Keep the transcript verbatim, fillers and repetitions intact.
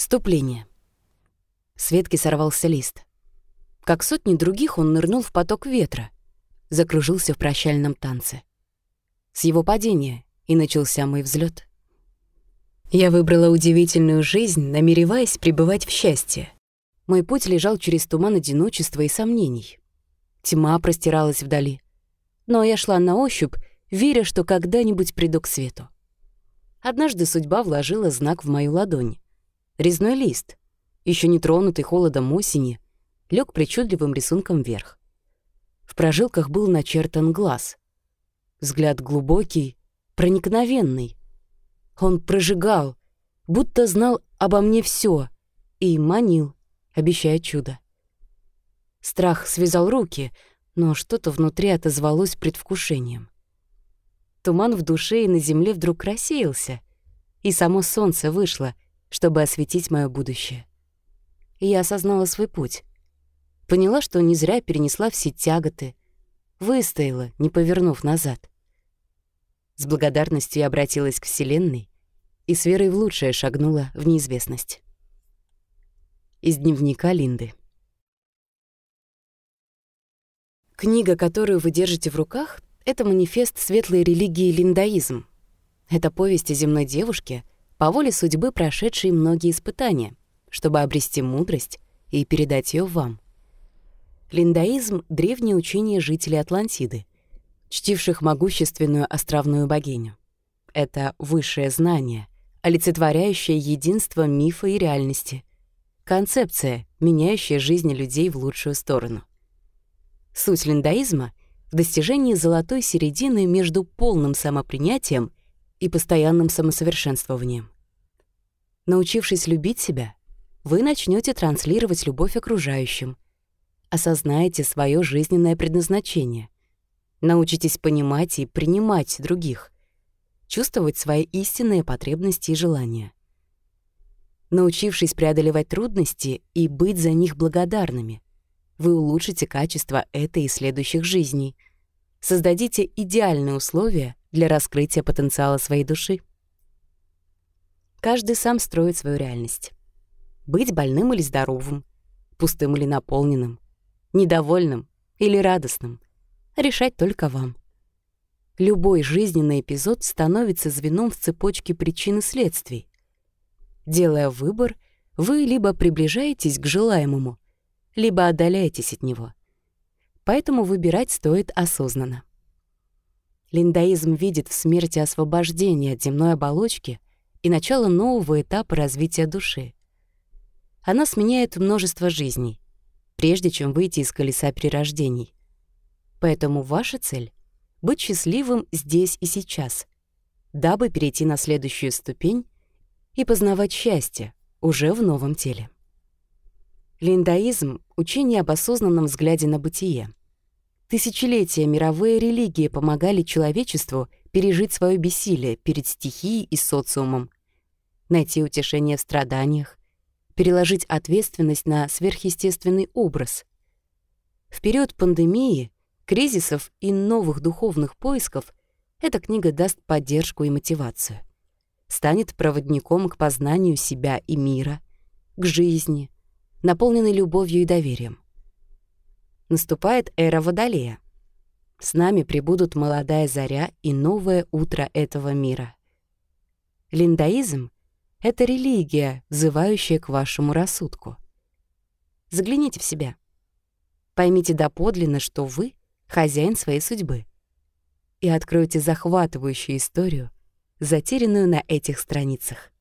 Вступление. С ветки сорвался лист. Как сотни других, он нырнул в поток ветра, закружился в прощальном танце. С его падения и начался мой взлет. Я выбрала удивительную жизнь, намереваясь пребывать в счастье. Мой путь лежал через туман одиночества и сомнений. Тьма простиралась вдали. Но я шла на ощупь, веря, что когда-нибудь приду к свету. Однажды судьба вложила знак в мою ладонь. Резной лист, еще не тронутый холодом осени, лег причудливым рисунком вверх. В прожилках был начертан глаз. Взгляд глубокий, проникновенный. Он прожигал, будто знал обо мне все, и манил, обещая чудо. Страх связал руки, но что-то внутри отозвалось предвкушением. Туман в душе и на земле вдруг рассеялся, и само солнце вышло, чтобы осветить моё будущее. И я осознала свой путь. Поняла, что не зря перенесла все тяготы, выстояла, не повернув назад. С благодарностью я обратилась к Вселенной и с верой в лучшее шагнула в неизвестность. Из дневника Линды. Книга, которую вы держите в руках, — это манифест светлой религии линдаизм. Это повесть о земной девушке, по воле судьбы прошедшей многие испытания, чтобы обрести мудрость и передать ее вам. Линдаизм — древнее учение жителей Атлантиды, чтивших могущественную островную богиню. Это высшее знание, олицетворяющее единство мифа и реальности, концепция, меняющая жизни людей в лучшую сторону. Суть линдаизма в достижении золотой середины между полным самопринятием и постоянным самосовершенствованием. Научившись любить себя, вы начнете транслировать любовь окружающим, осознаете свое жизненное предназначение, научитесь понимать и принимать других, чувствовать свои истинные потребности и желания. Научившись преодолевать трудности и быть за них благодарными, вы улучшите качество этой и следующих жизней, создадите идеальные условия для раскрытия потенциала своей души. Каждый сам строит свою реальность. Быть больным или здоровым, пустым или наполненным, недовольным или радостным — решать только вам. Любой жизненный эпизод становится звеном в цепочке причин и следствий. Делая выбор, вы либо приближаетесь к желаемому, либо отдаляетесь от него. Поэтому выбирать стоит осознанно. Линдаизм видит в смерти освобождение от земной оболочки и начало нового этапа развития души. Она сменяет множество жизней, прежде чем выйти из колеса перерождений. Поэтому ваша цель — быть счастливым здесь и сейчас, дабы перейти на следующую ступень и познавать счастье уже в новом теле. Линдаизм — учение об осознанном взгляде на бытие. Тысячелетия мировые религии помогали человечеству пережить свое бессилие перед стихией и социумом, найти утешение в страданиях, переложить ответственность на сверхъестественный образ. В период пандемии, кризисов и новых духовных поисков эта книга даст поддержку и мотивацию, станет проводником к познанию себя и мира, к жизни, наполненной любовью и доверием. Наступает эра Водолея. С нами прибудут молодая заря и новое утро этого мира. Линдаизм — это религия, взывающая к вашему рассудку. Загляните в себя. Поймите доподлинно, что вы — хозяин своей судьбы, и откройте захватывающую историю, затерянную на этих страницах.